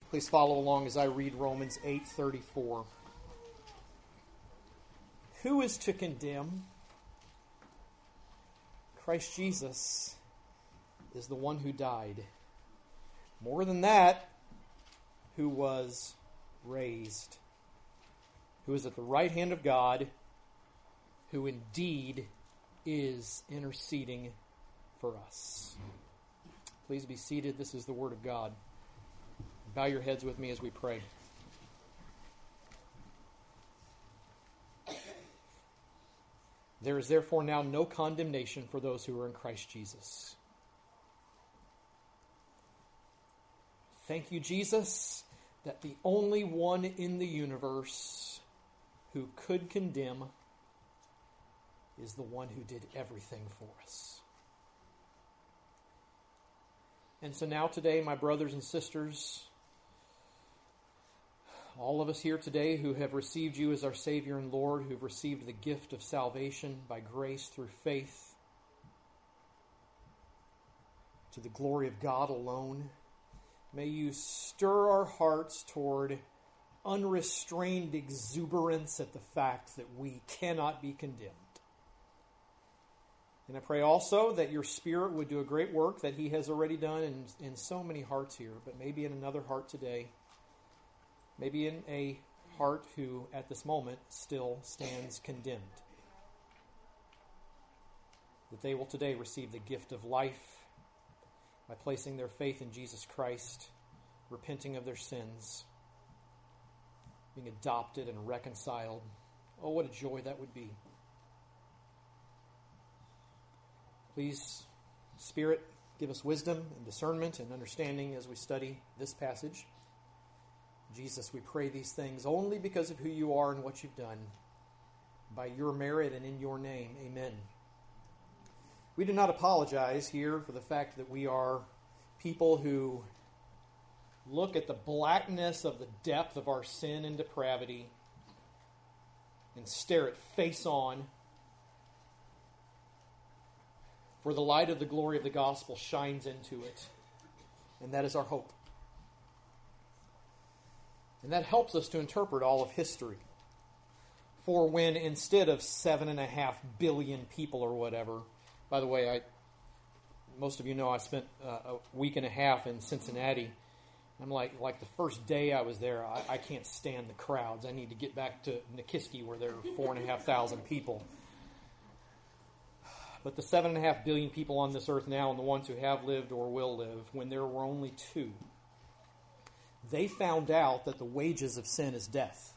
Please follow along as I read Romans 8:34. Who is to condemn? Christ Jesus is the one who died. More than that, who was raised, who is at the right hand of God, who indeed is interceding for us. Please be seated. This is the Word of God. Bow your heads with me as we pray. There is therefore now no condemnation for those who are in Christ Jesus. Thank you, Jesus, that the only one in the universe who could condemn is the one who did everything for us. And so now today, my brothers and sisters, all of us here today who have received you as our Savior and Lord, who have received the gift of salvation by grace through faith, to the glory of God alone, may you stir our hearts toward unrestrained exuberance at the fact that we cannot be condemned. And I pray also that your Spirit would do a great work that He has already done in so many hearts here, but maybe in another heart today, maybe in a heart who at this moment still stands condemned. That they will today receive the gift of life by placing their faith in Jesus Christ, repenting of their sins, being adopted and reconciled. Oh, what a joy that would be. Please, Spirit, give us wisdom and discernment and understanding as we study this passage. Jesus, we pray these things only because of who you are and what you've done. By your merit and in your name, amen. We do not apologize here for the fact that we are people who look at the blackness of the depth of our sin and depravity and stare it face on. For the light of the glory of the gospel shines into it. And that is our hope. And that helps us to interpret all of history. For when instead of 7.5 billion people or whatever, by the way, most of you know I spent a week and a half in Cincinnati. I'm like the first day I was there, I can't stand the crowds. I need to get back to Nikiski where there are 4,500 people. But the 7.5 billion people on this earth now and the ones who have lived or will live, when there were only 2, they found out that the wages of sin is death.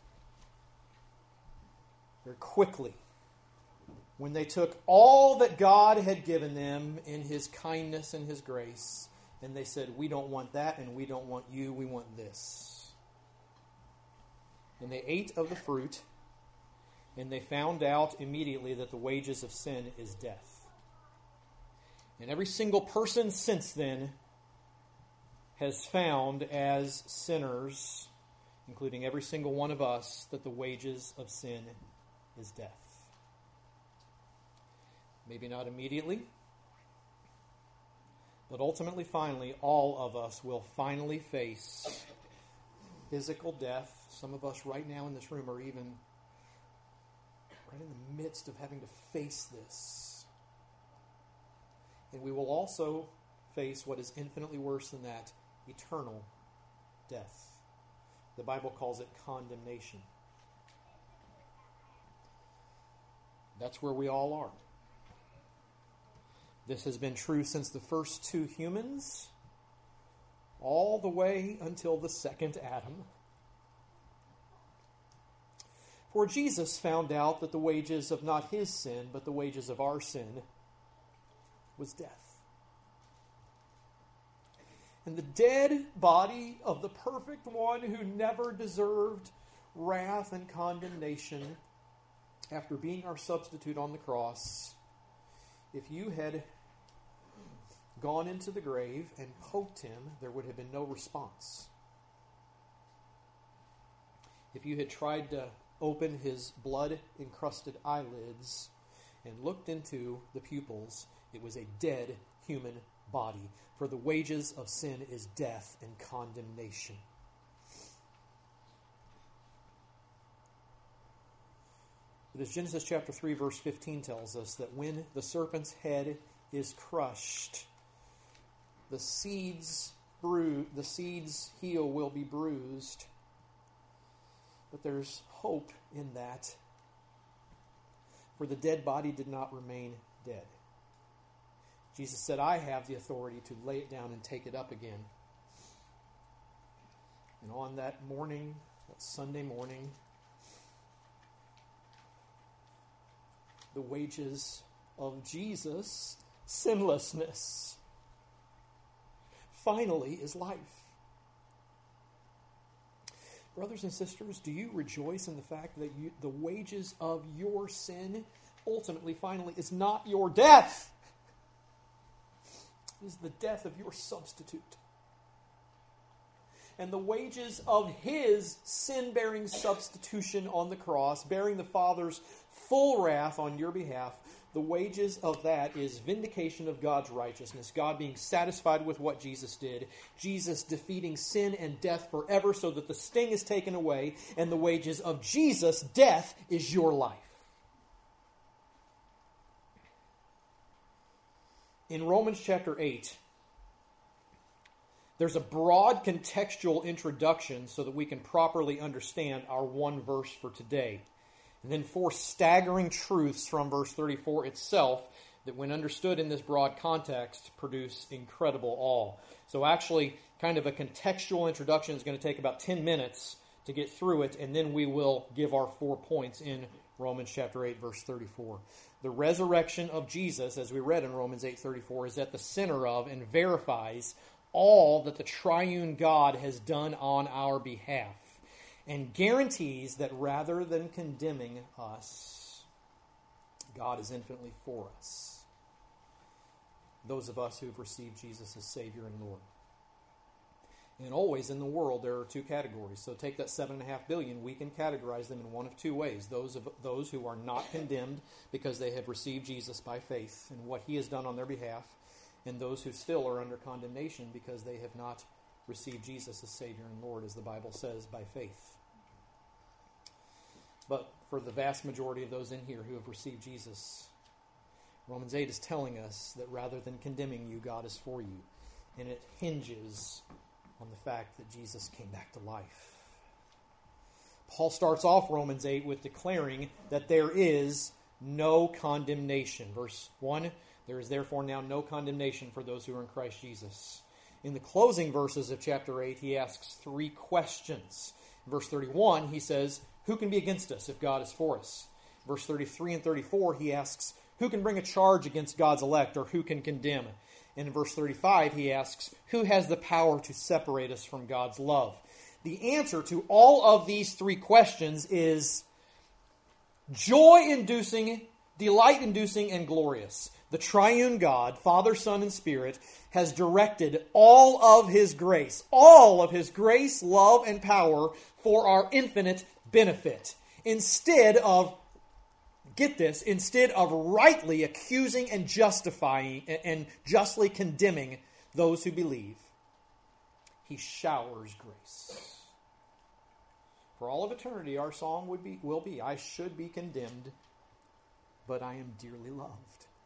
Very quickly, when they took all that God had given them in His kindness and His grace, and they said, we don't want that and we don't want you, we want this. And they ate of the fruit, and they found out immediately that the wages of sin is death. And every single person since then has found as sinners, including every single one of us, that the wages of sin is death. Maybe not immediately, but ultimately, finally, all of us will finally face physical death. Some of us right now in this room are even right in the midst of having to face this. And we will also face what is infinitely worse than that, eternal death. The Bible calls it condemnation. That's where we all are. This has been true since the first 2 humans, all the way until the second Adam. For Jesus found out that the wages of not his sin, but the wages of our sin, was death. And the dead body of the perfect one who never deserved wrath and condemnation, after being our substitute on the cross, if you had gone into the grave and poked him, there would have been no response. If you had tried to open his blood-encrusted eyelids and looked into the pupils, it was a dead human body. For the wages of sin is death and condemnation. But as Genesis chapter 3, verse 15 tells us, that when the serpent's head is crushed, the seed's heel will be bruised. But there's hope in that. For the dead body did not remain dead. Jesus said, I have the authority to lay it down and take it up again. And on that morning, that Sunday morning, the wages of Jesus' sinlessness finally is life. Brothers and sisters, do you rejoice in the fact that the wages of your sin ultimately, finally, is not your death? It is the death of your substitute. And the wages of his sin-bearing substitution on the cross, bearing the Father's full wrath on your behalf, the wages of that is vindication of God's righteousness, God being satisfied with what Jesus did, Jesus defeating sin and death forever so that the sting is taken away, and the wages of Jesus' death is your life. In Romans chapter 8, there's a broad contextual introduction so that we can properly understand our one verse for today. And then 4 staggering truths from verse 34 itself that, when understood in this broad context, produce incredible awe. So actually, kind of a contextual introduction is going to take about 10 minutes to get through it, and then we will give our 4 points in Romans chapter 8, verse 34. The resurrection of Jesus, as we read in Romans 8:34, is at the center of and verifies all that the triune God has done on our behalf, and guarantees that rather than condemning us, God is infinitely for us. Those of us who have received Jesus as Savior and Lord. And always in the world there are 2 categories. So take that 7.5 billion, we can categorize them in one of 2 ways. Those who are not condemned because they have received Jesus by faith and what he has done on their behalf, and those who still are under condemnation because they have not received Jesus as Savior and Lord, as the Bible says, by faith. But for the vast majority of those in here who have received Jesus, Romans 8 is telling us that rather than condemning you, God is for you. And it hinges on the fact that Jesus came back to life. Paul starts off Romans 8 with declaring that there is no condemnation. Verse 1, there is therefore now no condemnation for those who are in Christ Jesus. In the closing verses of chapter 8, he asks 3 questions. In verse 31, he says, who can be against us if God is for us? Verse 33 and 34, he asks, who can bring a charge against God's elect, or who can condemn? And in verse 35, he asks, who has the power to separate us from God's love? The answer to all of these 3 questions is joy-inducing, delight-inducing, and glorious. The triune God, Father, Son, and Spirit, has directed all of his grace, love, and power for our infinite benefit. Instead of rightly accusing and justifying and justly condemning those who believe, he showers grace. For all of eternity, our song will be, I should be condemned, but I am dearly loved.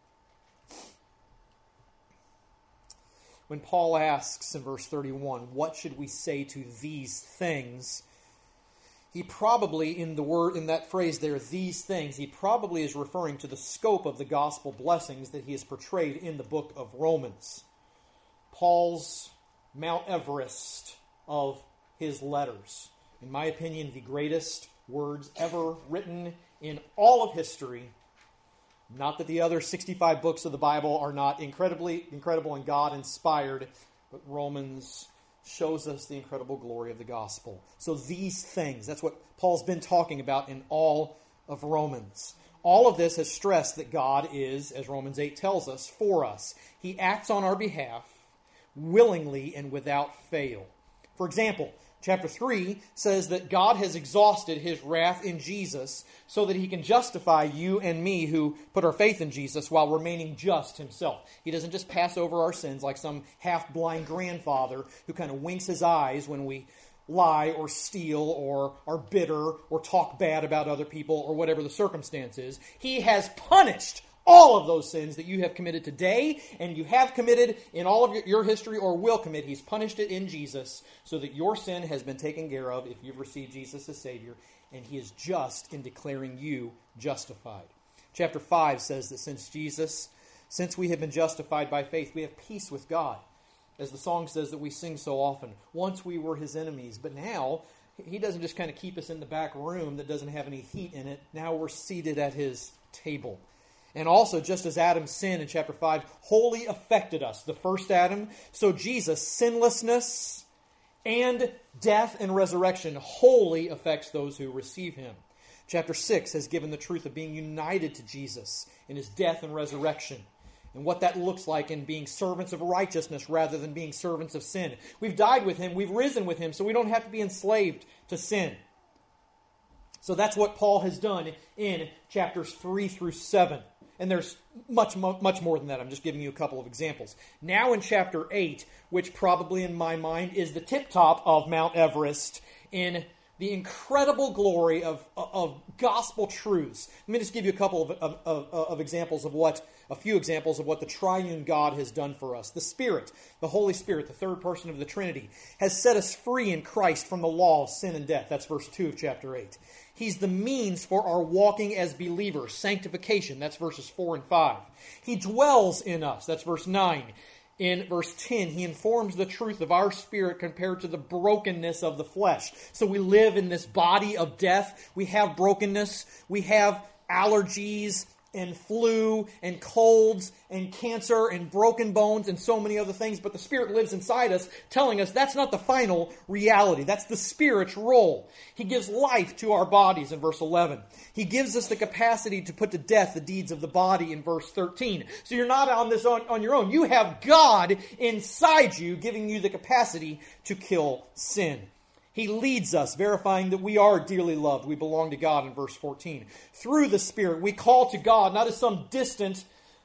When Paul asks in verse 31, what should we say to these things? He probably, in that phrase there, these things, he probably is referring to the scope of the gospel blessings that he has portrayed in the book of Romans. Paul's Mount Everest of his letters. In my opinion, the greatest words ever written in all of history. Not that the other 65 books of the Bible are not incredible and God-inspired, but Romans shows us the incredible glory of the gospel. So these things, that's what Paul's been talking about in all of Romans. All of this has stressed that God is, as Romans 8 tells us, for us. He acts on our behalf willingly and without fail. For example, chapter 3 says that God has exhausted his wrath in Jesus so that he can justify you and me who put our faith in Jesus while remaining just himself. He doesn't just pass over our sins like some half-blind grandfather who kind of winks his eyes when we lie or steal or are bitter or talk bad about other people or whatever the circumstance is. He has punished all of those sins that you have committed today and you have committed in all of your history or will commit. He's punished it in Jesus so that your sin has been taken care of if you've received Jesus as Savior, and He is just in declaring you justified. Chapter 5 says that since we have been justified by faith, we have peace with God. As the song says that we sing so often, once we were His enemies, but now He doesn't just kind of keep us in the back room that doesn't have any heat in it. Now we're seated at His table. And also, just as Adam's sin in chapter 5 wholly affected us, the first Adam, so Jesus' sinlessness and death and resurrection wholly affects those who receive Him. Chapter 6 has given the truth of being united to Jesus in His death and resurrection, and what that looks like in being servants of righteousness rather than being servants of sin. We've died with Him, we've risen with Him, so we don't have to be enslaved to sin. So that's what Paul has done in chapters 3 through 7. And there's much more than that. I'm just giving you a couple of examples. Now in chapter 8, which probably in my mind is the tip-top of Mount Everest in the incredible glory of gospel truths. Let me just give you a couple of examples of a few examples of what the triune God has done for us. The Spirit, the Holy Spirit, the third person of the Trinity, has set us free in Christ from the law of sin and death. That's verse 2 of chapter 8. He's the means for our walking as believers, sanctification. That's verses 4 and 5. He dwells in us. That's verse 9. In verse 10, He informs the truth of our spirit compared to the brokenness of the flesh. So we live in this body of death. We have brokenness. We have allergies and flu and colds and cancer and broken bones and so many other things. But the Spirit lives inside us, telling us that's not the final reality. That's the Spirit's role. He gives life to our bodies in verse 11. He gives us the capacity to put to death the deeds of the body in verse 13. So you're not on this on your own. You have God inside you, giving you the capacity to kill sin. He leads us, verifying that we are dearly loved. We belong to God in verse 14. Through the Spirit, we call to God, not as some distant,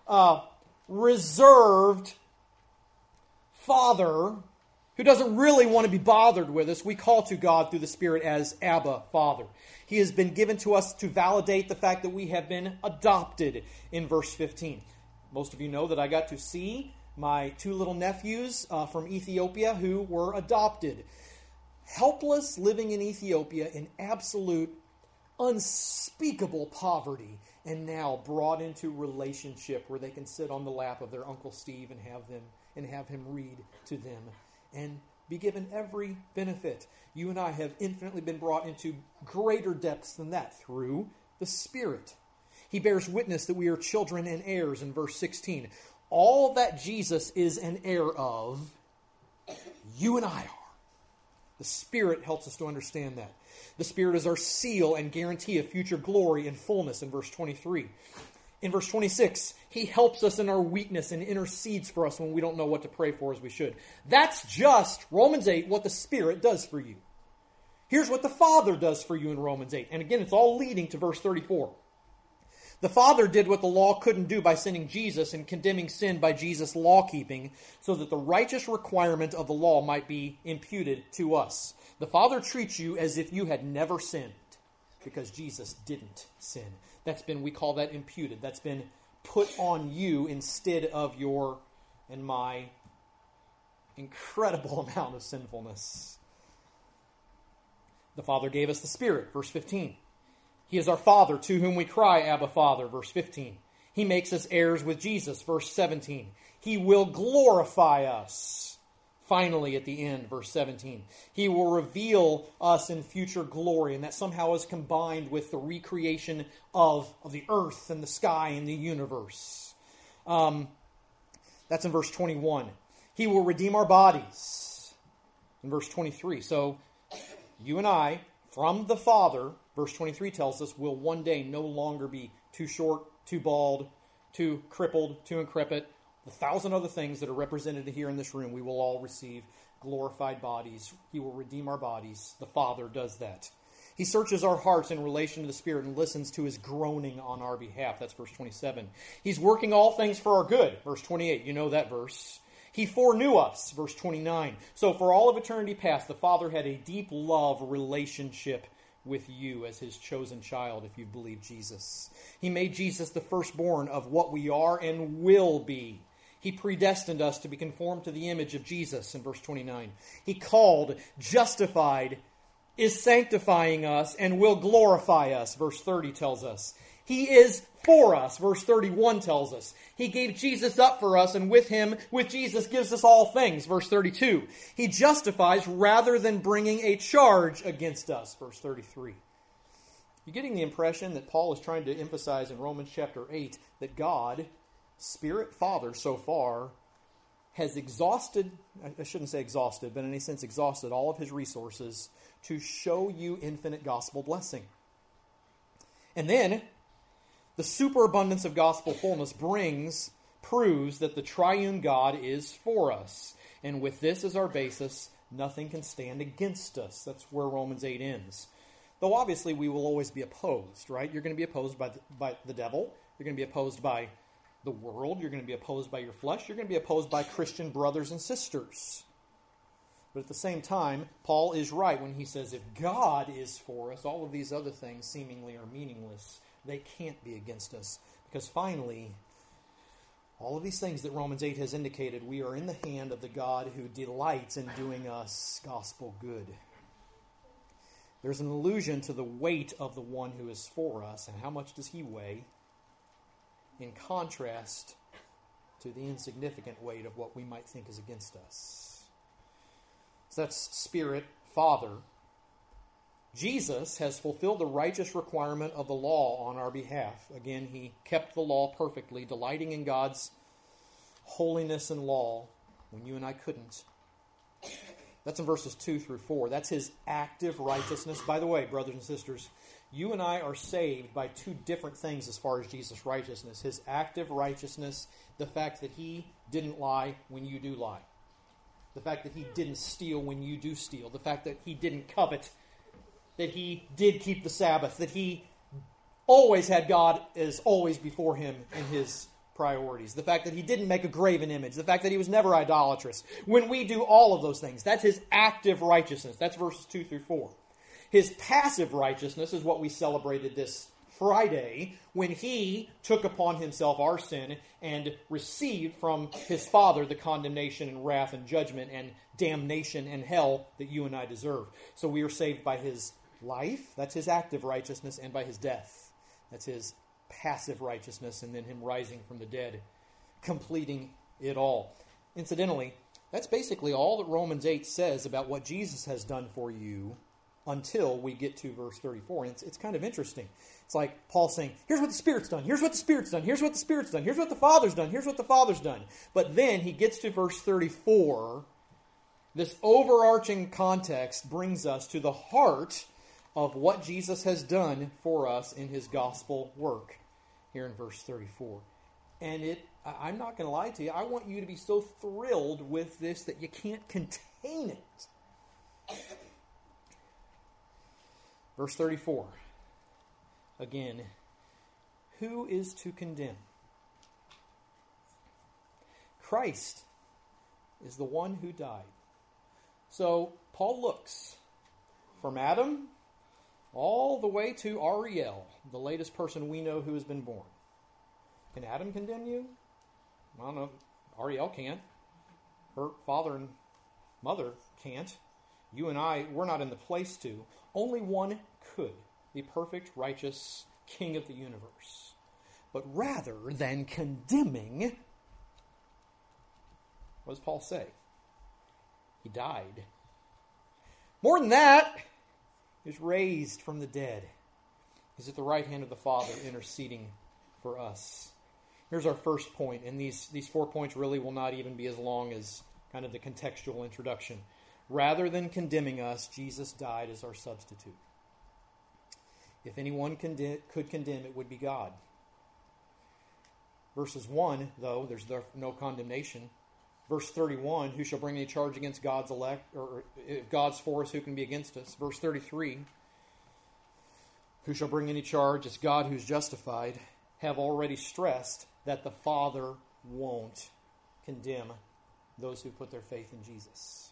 reserved Father who doesn't really want to be bothered with us. We call to God through the Spirit as Abba, Father. He has been given to us to validate the fact that we have been adopted in verse 15. Most of you know that I got to see my two little nephews from Ethiopia who were adopted. Helpless, living in Ethiopia in absolute, unspeakable poverty, and now brought into relationship where they can sit on the lap of their Uncle Steve and have him read to them and be given every benefit. You and I have infinitely been brought into greater depths than that through the Spirit. He bears witness that we are children and heirs in verse 16. All that Jesus is an heir of, you and I are. The Spirit helps us to understand that. The Spirit is our seal and guarantee of future glory and fullness in verse 23. In verse 26, He helps us in our weakness and intercedes for us when we don't know what to pray for as we should. That's just, Romans 8, what the Spirit does for you. Here's what the Father does for you in Romans 8. And again, it's all leading to verse 34. The Father did what the law couldn't do by sending Jesus and condemning sin by Jesus' law-keeping so that the righteous requirement of the law might be imputed to us. The Father treats you as if you had never sinned because Jesus didn't sin. We call that imputed. That's been put on you instead of your and my incredible amount of sinfulness. The Father gave us the Spirit, verse 15. He is our Father, to whom we cry, Abba, Father, verse 15. He makes us heirs with Jesus, verse 17. He will glorify us, finally at the end, verse 17. He will reveal us in future glory, and that somehow is combined with the recreation of the earth and the sky and the universe. That's in verse 21. He will redeem our bodies, in verse 23. So, you and I, from the Father, verse 23 tells us, will one day no longer be too short, too bald, too crippled, too increpit. The 1,000 other things that are represented here in this room, we will all receive glorified bodies. He will redeem our bodies. The Father does that. He searches our hearts in relation to the Spirit and listens to His groaning on our behalf. That's verse 27. He's working all things for our good. Verse 28, you know that verse. He foreknew us, verse 29. So for all of eternity past, the Father had a deep love relationship with you as his chosen child if you believe Jesus. He made Jesus the firstborn of what we are and will be. He predestined us to be conformed to the image of Jesus in verse 29. He called, justified, is sanctifying us, and will glorify us, verse 30 tells us. He is for us, verse 31 tells us. He gave Jesus up for us, and with him, with Jesus, gives us all things, verse 32. He justifies rather than bringing a charge against us, verse 33. You're getting the impression that Paul is trying to emphasize in Romans chapter 8 that God, Spirit Father so far, has exhausted, I shouldn't say exhausted, but in a sense exhausted all of his resources to show you infinite gospel blessing. And then, the superabundance of gospel fullness proves that the triune God is for us. And with this as our basis, nothing can stand against us. That's where Romans 8 ends. Though obviously we will always be opposed, right? You're going to be opposed by the devil. You're going to be opposed by the world. You're going to be opposed by your flesh. You're going to be opposed by Christian brothers and sisters. But at the same time, Paul is right when he says if God is for us, all of these other things seemingly are meaningless. They can't be against us. Because finally, all of these things that Romans 8 has indicated, we are in the hand of the God who delights in doing us gospel good. There's an allusion to the weight of the one who is for us, and how much does he weigh in contrast to the insignificant weight of what we might think is against us. So that's Spirit, Father. Jesus has fulfilled the righteous requirement of the law on our behalf. Again, he kept the law perfectly, delighting in God's holiness and law when you and I couldn't. That's in verses 2 through 4. That's his active righteousness. By the way, brothers and sisters, you and I are saved by two different things as far as Jesus' righteousness. His active righteousness, the fact that he didn't lie when you do lie. The fact that he didn't steal when you do steal. The fact that he didn't covet, that he did keep the Sabbath, that he always had God as always before him in his priorities. The fact that he didn't make a graven image. The fact that he was never idolatrous. When we do all of those things, that's his active righteousness. That's verses 2 through 4. His passive righteousness is what we celebrated this Friday when he took upon himself our sin and received from his Father the condemnation and wrath and judgment and damnation and hell that you and I deserve. So we are saved by his life, that's his active righteousness, and by his death. That's his passive righteousness, and then him rising from the dead, completing it all. Incidentally, that's basically all that Romans 8 says about what Jesus has done for you until we get to verse 34. And it's kind of interesting. It's like Paul saying, here's what the Spirit's done, here's what the Spirit's done, here's what the Spirit's done, here's what the Father's done, here's what the Father's done. But then he gets to verse 34. This overarching context brings us to the heart of what Jesus has done for us in his gospel work here in verse 34. And I'm not going to lie to you, I want you to be so thrilled with this that you can't contain it. Verse 34. Again, who is to condemn? Christ is the one who died. So Paul looks from Adam all the way to Ariel, the latest person we know who has been born. Can Adam condemn you? I don't know. Ariel can't. Her father and mother can't. You and I, we're not in the place to. Only one could. The perfect, righteous King of the universe. But rather than condemning, what does Paul say? He died. More than that, he was raised from the dead. He's at the right hand of the Father interceding for us. Here's our first point, and these 4 points really will not even be as long as kind of the contextual introduction. Rather than condemning us, Jesus died as our substitute. If anyone could condemn, it would be God. Verses 1, though, there's no condemnation. Verse 31, who shall bring any charge against God's elect? Or if God's for us, who can be against us? Verse 33, who shall bring any charge? It's God who's justified. Have already stressed that the Father won't condemn those who put their faith in Jesus.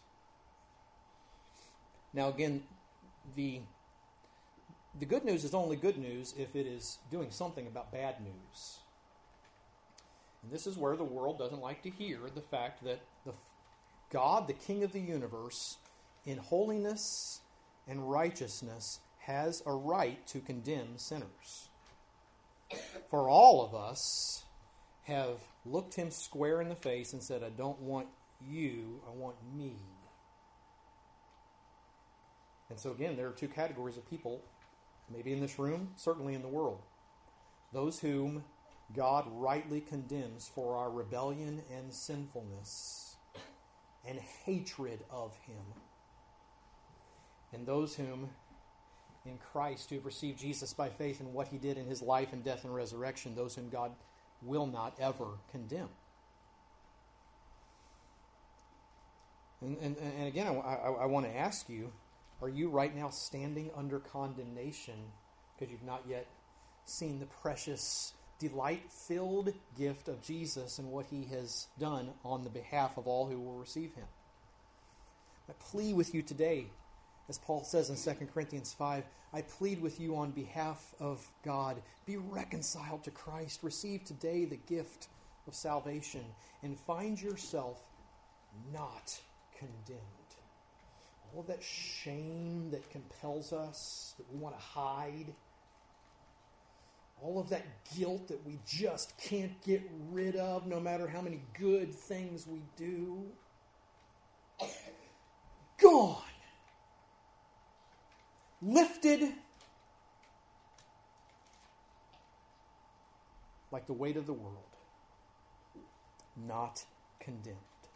Now again, the good news is only good news if it is doing something about bad news. And this is where the world doesn't like to hear the fact that God, the King of the universe, in holiness and righteousness, has a right to condemn sinners. For all of us have looked him square in the face and said, I don't want you, I want me. And so again, there are two categories of people, maybe in this room, certainly in the world. Those whom God rightly condemns for our rebellion and sinfulness and hatred of him. And those whom, in Christ, who have received Jesus by faith in what he did in his life and death and resurrection, those whom God will not ever condemn. And again, I want to ask you, are you right now standing under condemnation because you've not yet seen the precious, delight-filled gift of Jesus and what he has done on the behalf of all who will receive him? I plead with you today, as Paul says in 2 Corinthians 5, I plead with you on behalf of God, be reconciled to Christ, receive today the gift of salvation, and find yourself not condemned. All of that shame that compels us, that we want to hide, all of that guilt that we just can't get rid of no matter how many good things we do, gone. Lifted like the weight of the world, not condemned.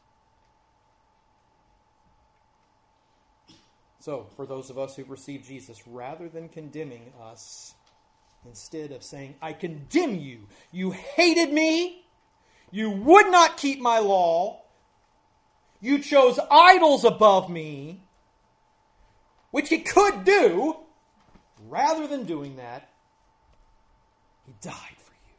So, for those of us who've received Jesus, rather than condemning us, instead of saying, I condemn you, you hated me, you would not keep my law, you chose idols above me, which he could do, rather than doing that, he died for you.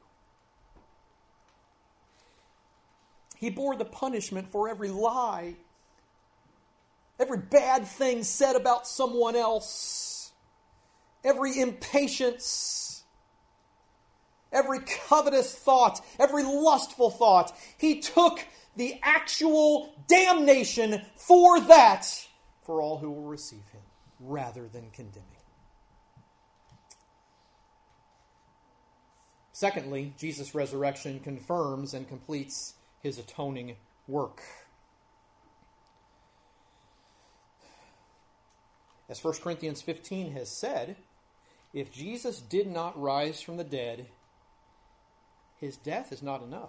He bore the punishment for every lie, every bad thing said about someone else, every impatience, every covetous thought, every lustful thought. He took the actual damnation for that, for all who will receive him, rather than condemning. Secondly, Jesus' resurrection confirms and completes his atoning work. As 1 Corinthians 15 has said, if Jesus did not rise from the dead, his death is not enough.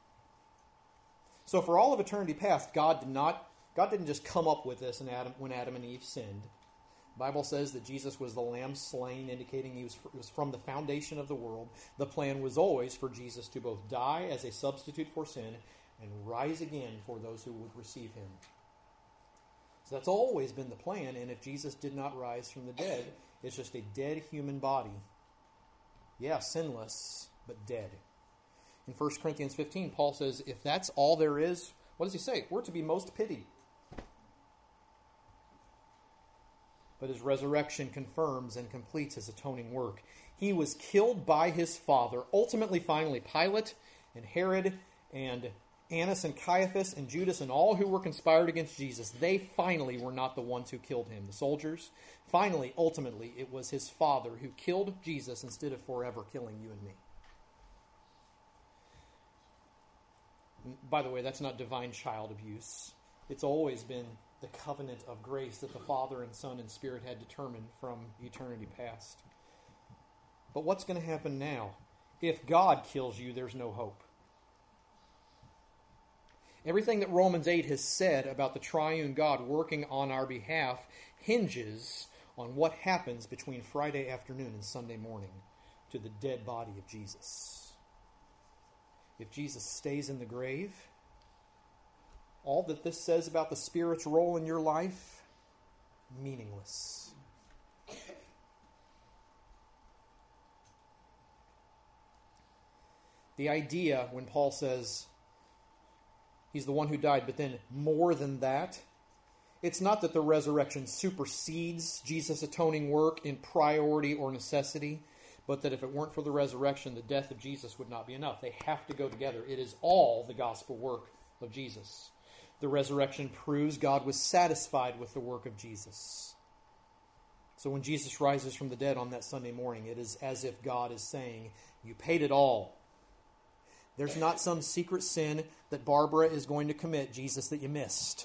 So for all of eternity past, God didn't just come up with this when Adam and Eve sinned. The Bible says that Jesus was the lamb slain, indicating it was from the foundation of the world. The plan was always for Jesus to both die as a substitute for sin and rise again for those who would receive him. So that's always been the plan, and if Jesus did not rise from the dead, it's just a dead human body. Yeah, sinless, but dead. In 1 Corinthians 15, Paul says, if that's all there is, what does he say? We're to be most pitied. But his resurrection confirms and completes his atoning work. He was killed by his Father. Ultimately, finally, Pilate and Herod and Annas and Caiaphas and Judas and all who were conspired against Jesus, they finally were not the ones who killed him. The soldiers, finally, ultimately, it was his Father who killed Jesus instead of forever killing you and me. By the way, that's not divine child abuse. It's always been the covenant of grace that the Father and Son and Spirit had determined from eternity past. But what's going to happen now? If God kills you, there's no hope. Everything that Romans 8 has said about the triune God working on our behalf hinges on what happens between Friday afternoon and Sunday morning to the dead body of Jesus. If Jesus stays in the grave, all that this says about the Spirit's role in your life, meaningless. The idea when Paul says, He's the one who died. But then more than that, it's not that the resurrection supersedes Jesus' atoning work in priority or necessity, but that if it weren't for the resurrection, the death of Jesus would not be enough. They have to go together. It is all the gospel work of Jesus. The resurrection proves God was satisfied with the work of Jesus. So when Jesus rises from the dead on that Sunday morning, it is as if God is saying, you paid it all. There's not some secret sin that Barbara is going to commit, Jesus, that you missed.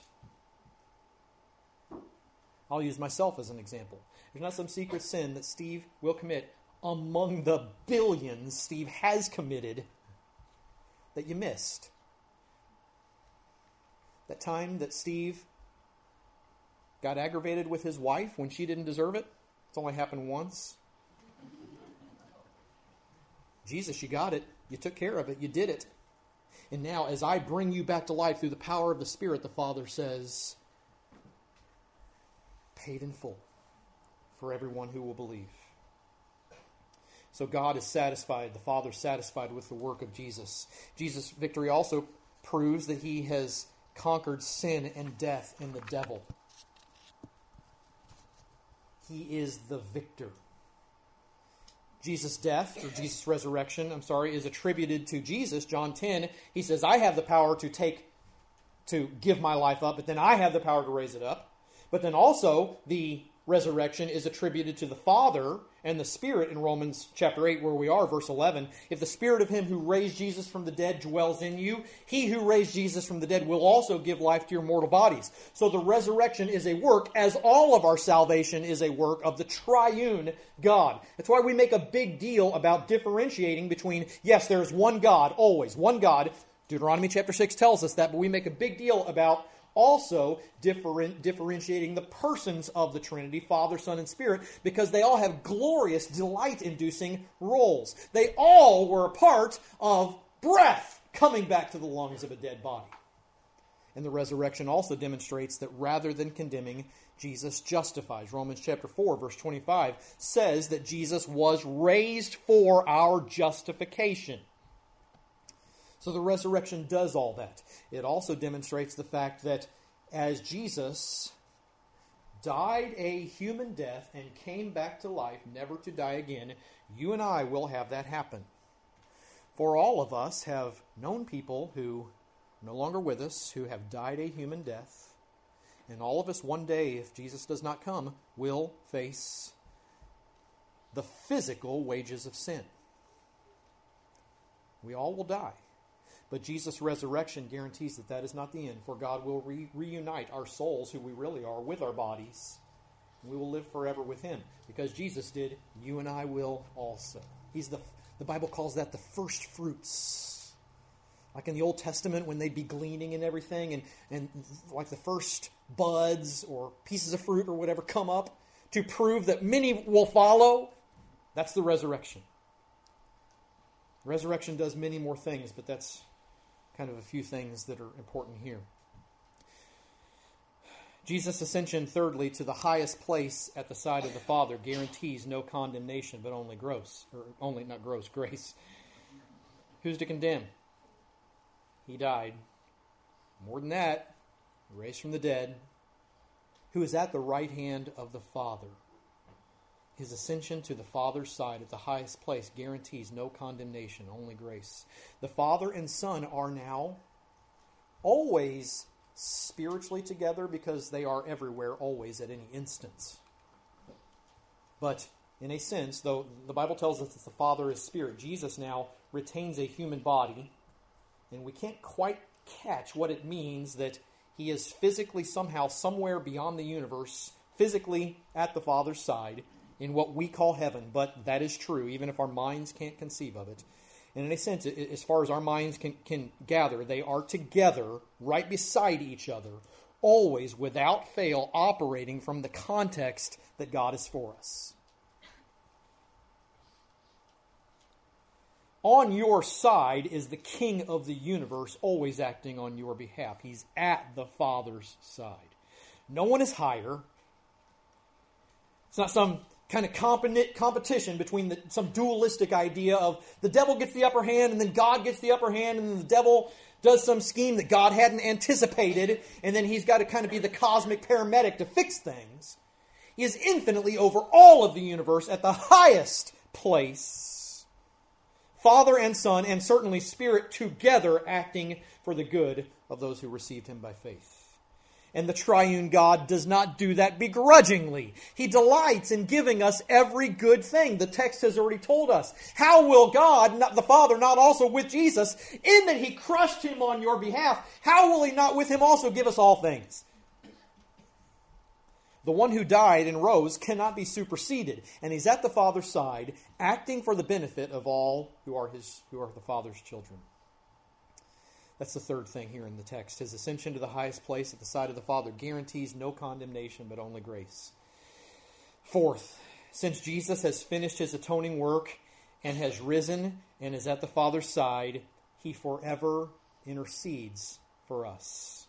I'll use myself as an example. There's not some secret sin that Steve will commit among the billions Steve has committed that you missed. That time that Steve got aggravated with his wife when she didn't deserve it. It's only happened once. Jesus, you got it. You took care of it. You did it. And now, as I bring you back to life through the power of the Spirit, the Father says, paid in full for everyone who will believe. So God is satisfied. The Father is satisfied with the work of Jesus. Jesus' victory also proves that he has conquered sin and death and the devil. He is the victor. Jesus' death, or Jesus' resurrection, is attributed to Jesus. John 10, he says, I have the power to give my life up, but then I have the power to raise it up. But then also, the resurrection is attributed to the Father and the Spirit in Romans chapter 8, where we are, verse 11. If the Spirit of him who raised Jesus from the dead dwells in you, he who raised Jesus from the dead will also give life to your mortal bodies. So the resurrection is a work, as all of our salvation is a work, of the triune God. That's why we make a big deal about differentiating between, yes, there is one God, always, one God. Deuteronomy chapter 6 tells us that, but we make a big deal about also differentiating the persons of the Trinity, Father, Son, and Spirit, because they all have glorious, delight-inducing roles. They all were a part of breath coming back to the lungs of a dead body. And the resurrection also demonstrates that rather than condemning, Jesus justifies. Romans chapter 4, verse 25 says that Jesus was raised for our justification. So the resurrection does all that. It also demonstrates the fact that as Jesus died a human death and came back to life, never to die again, you and I will have that happen. For all of us have known people who are no longer with us, who have died a human death. And all of us one day, if Jesus does not come, will face the physical wages of sin. We all will die. But Jesus' resurrection guarantees that that is not the end, for God will reunite our souls, who we really are, with our bodies. And we will live forever with him. Because Jesus did, you and I will also. He's the Bible calls that the first fruits. Like in the Old Testament when they'd be gleaning and everything, and like the first buds or pieces of fruit or whatever come up to prove that many will follow. That's the resurrection. Resurrection does many more things, but that's kind of a few things that are important here. Jesus' ascension, thirdly, to the highest place at the side of the Father guarantees no condemnation, but only grace. Who's to condemn? He died. More than that, raised from the dead, who is at the right hand of the Father. His ascension to the Father's side at the highest place guarantees no condemnation, only grace. The Father and Son are now always spiritually together because they are everywhere, always, at any instance. But in a sense, though the Bible tells us that the Father is spirit, Jesus now retains a human body, and we can't quite catch what it means that he is physically somehow somewhere beyond the universe, physically at the Father's side, in what we call heaven, but that is true, even if our minds can't conceive of it. And in a sense, as far as our minds can gather, they are together, right beside each other, always, without fail, operating from the context that God is for us. On your side is the King of the universe, always acting on your behalf. He's at the Father's side. No one is higher. It's not some kind of competition between some dualistic idea of the devil gets the upper hand and then God gets the upper hand and then the devil does some scheme that God hadn't anticipated and then he's got to kind of be the cosmic paramedic to fix things. He is infinitely over all of the universe at the highest place. Father and Son and certainly Spirit together acting for the good of those who received him by faith. And the triune God does not do that begrudgingly. He delights in giving us every good thing. The text has already told us. How will God, the Father, not also with Jesus, in that he crushed him on your behalf, how will he not with him also give us all things? The one who died and rose cannot be superseded. And he's at the Father's side, acting for the benefit of all who are the Father's children. That's the third thing here in the text. His ascension to the highest place at the side of the Father guarantees no condemnation, but only grace. Fourth, since Jesus has finished his atoning work and has risen and is at the Father's side, he forever intercedes for us.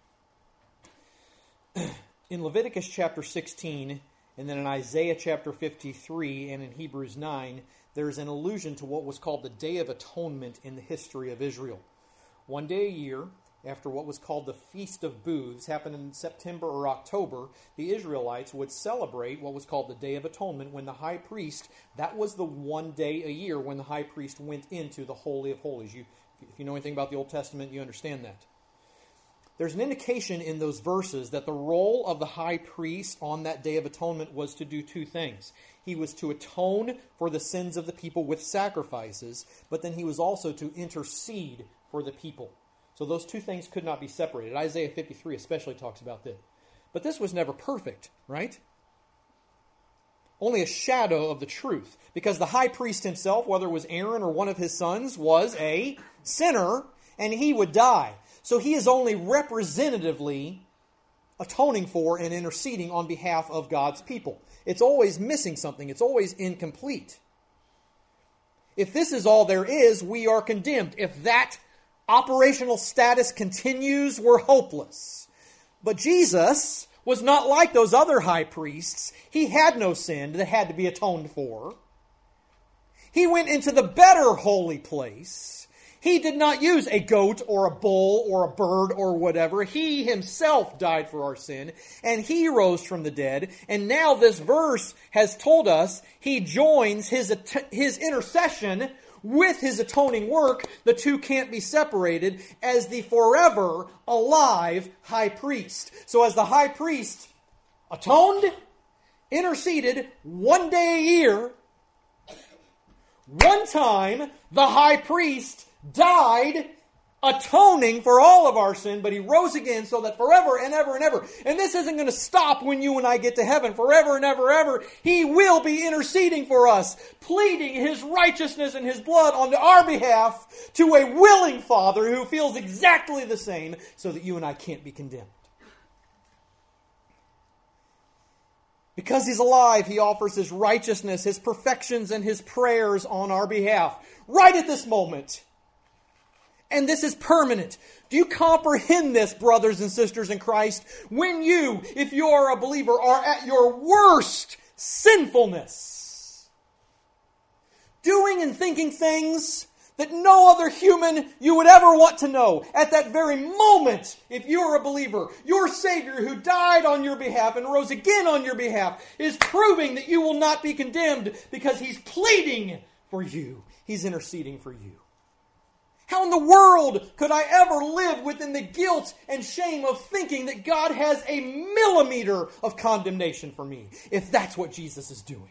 In Leviticus chapter 16, and then in Isaiah chapter 53, and in Hebrews 9, there is an allusion to what was called the Day of Atonement in the history of Israel. One day a year, after what was called the Feast of Booths, happened in September or October, the Israelites would celebrate what was called the Day of Atonement when the high priest, that was the one day a year when the high priest went into the Holy of Holies. If you know anything about the Old Testament, you understand that. There's an indication in those verses that the role of the high priest on that Day of Atonement was to do two things. He was to atone for the sins of the people with sacrifices, but then he was also to intercede for the people. So those two things could not be separated. Isaiah 53 especially talks about this. But this was never perfect, right? Only a shadow of the truth. Because the high priest himself, whether it was Aaron or one of his sons, was a sinner, and he would die. So he is only representatively atoning for and interceding on behalf of God's people. It's always missing something. It's always incomplete. If this is all there is, we are condemned. If that operational status continues, we're hopeless. But Jesus was not like those other high priests. He had no sin that had to be atoned for. He went into the better holy place. He did not use a goat or a bull or a bird or whatever. He himself died for our sin, and he rose from the dead. And now this verse has told us he joins his intercession with his atoning work. The two can't be separated as the forever alive high priest. So as the high priest atoned, interceded one day a year, one time the high priest died atoning for all of our sin, but he rose again so that forever and ever and ever. And this isn't going to stop when you and I get to heaven. Forever and ever and ever, he will be interceding for us, pleading his righteousness and his blood on our behalf to a willing Father who feels exactly the same so that you and I can't be condemned. Because he's alive, he offers his righteousness, his perfections, and his prayers on our behalf. Right at this moment. And this is permanent. Do you comprehend this, brothers and sisters in Christ? When you, if you are a believer, are at your worst sinfulness, doing and thinking things that no other human you would ever want to know. At that very moment, if you are a believer, your Savior who died on your behalf and rose again on your behalf is proving that you will not be condemned because he's pleading for you. He's interceding for you. How in the world could I ever live within the guilt and shame of thinking that God has a millimeter of condemnation for me, if that's what Jesus is doing?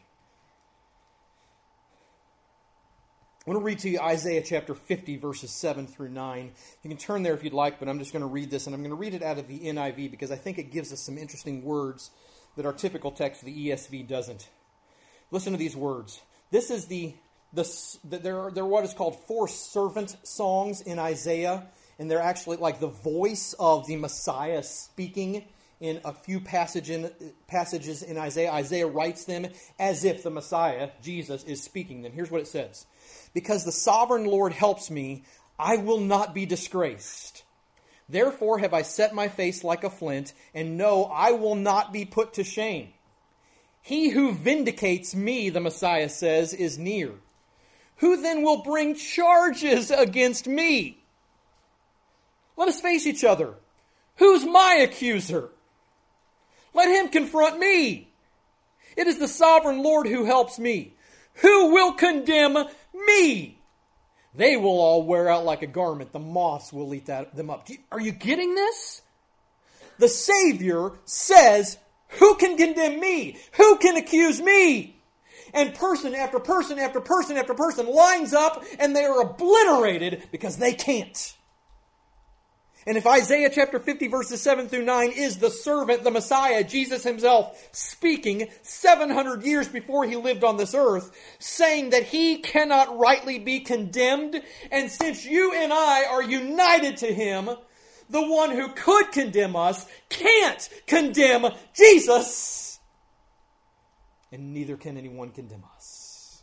I want to read to you Isaiah chapter 50, verses 7 through 9. You can turn there if you'd like, but I'm just going to read this, and I'm going to read it out of the NIV because I think it gives us some interesting words that our typical text of the ESV doesn't. Listen to these words. This is there are what is called 4 servant songs in Isaiah, and they're actually like the voice of the Messiah speaking in a few passages in Isaiah. Isaiah writes them as if the Messiah, Jesus, is speaking them. Here's what it says. Because the sovereign Lord helps me, I will not be disgraced. Therefore have I set my face like a flint, and no, I will not be put to shame. He who vindicates me, the Messiah says, is near. Who then will bring charges against me? Let us face each other. Who's my accuser? Let him confront me. It is the sovereign Lord who helps me. Who will condemn me? They will all wear out like a garment. The moths will eat them up. Are you getting this? The Savior says, who can condemn me? Who can accuse me? And person after person after person after person lines up and they are obliterated because they can't. And if Isaiah chapter 50 verses 7 through 9 is the servant, the Messiah, Jesus himself, speaking 700 years before he lived on this earth, saying that he cannot rightly be condemned, and since you and I are united to him, the one who could condemn us can't condemn Jesus, and neither can anyone condemn us.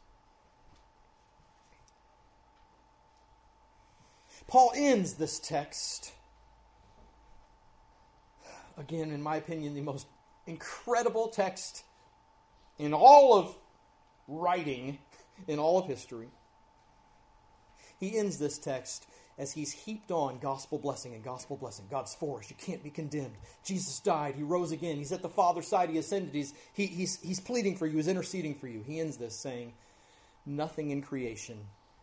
Paul ends this text, again, in my opinion, the most incredible text in all of writing, in all of history. He ends this text as he's heaped on gospel blessing and gospel blessing. God's for us. You can't be condemned. Jesus died. He rose again. He's at the Father's side. He ascended. He's pleading for you. He's interceding for you. He ends this saying, nothing in creation,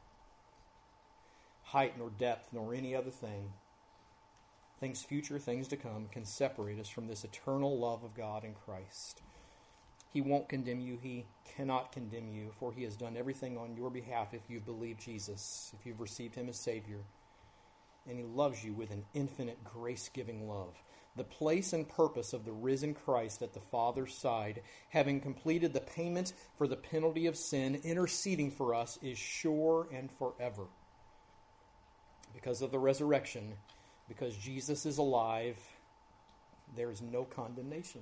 height nor depth nor any other thing, things future, things to come, can separate us from this eternal love of God in Christ. He won't condemn you. He cannot condemn you, for he has done everything on your behalf if you've believed Jesus, if you've received him as Savior. And he loves you with an infinite grace-giving love. The place and purpose of the risen Christ at the Father's side, having completed the payment for the penalty of sin, interceding for us, is sure and forever. Because of the resurrection, because Jesus is alive, there is no condemnation.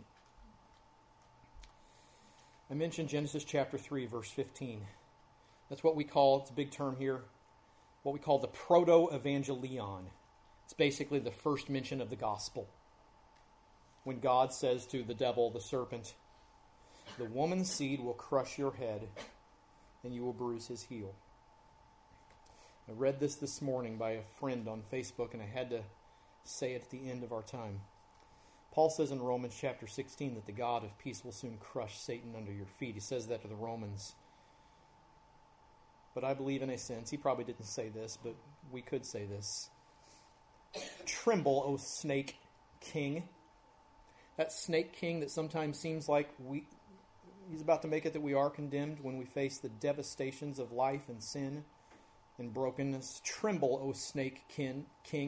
I mentioned Genesis chapter 3, verse 15. That's what we call, it's a big term here, what we call the proto-evangelion. It's basically the first mention of the gospel. When God says to the devil, the serpent, the woman's seed will crush your head, and you will bruise his heel. I read this morning by a friend on Facebook, and I had to say it at the end of our time. Paul says in Romans chapter 16 that the God of peace will soon crush Satan under your feet. He says that to the Romans. But I believe in a sense, he probably didn't say this, but we could say this. Tremble, O snake king. That snake king that sometimes seems like he's about to make it that we are condemned when we face the devastations of life and sin and brokenness. Tremble, O snake king.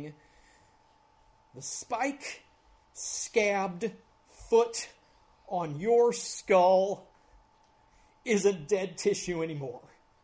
The spike scabbed foot on your skull isn't dead tissue anymore.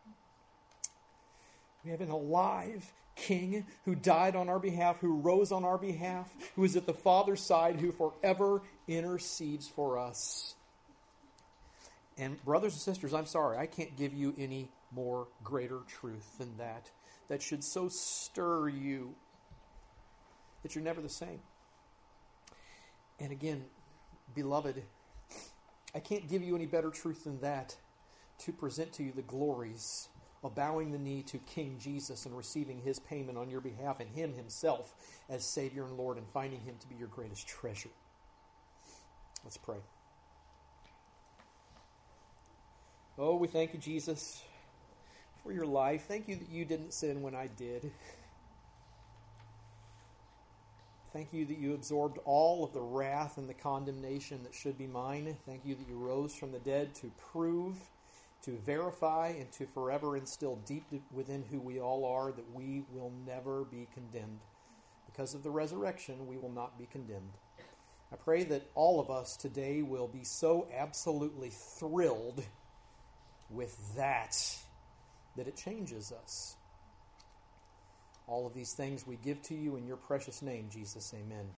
We have an alive King who died on our behalf, who rose on our behalf, who is at the Father's side, who forever intercedes for us. And brothers and sisters, I'm sorry, I can't give you any more greater truth than that. That should so stir you that you're never the same. And again, beloved, I can't give you any better truth than that to present to you the glories of bowing the knee to King Jesus and receiving his payment on your behalf and him himself as Savior and Lord and finding him to be your greatest treasure. Let's pray. Oh, we thank you, Jesus, for your life. Thank you that you didn't sin when I did. Thank you that you absorbed all of the wrath and the condemnation that should be mine. Thank you that you rose from the dead to prove, to verify, and to forever instill deep within who we all are that we will never be condemned. Because of the resurrection, we will not be condemned. I pray that all of us today will be so absolutely thrilled with that it changes us. All of these things we give to you in your precious name, Jesus. Amen.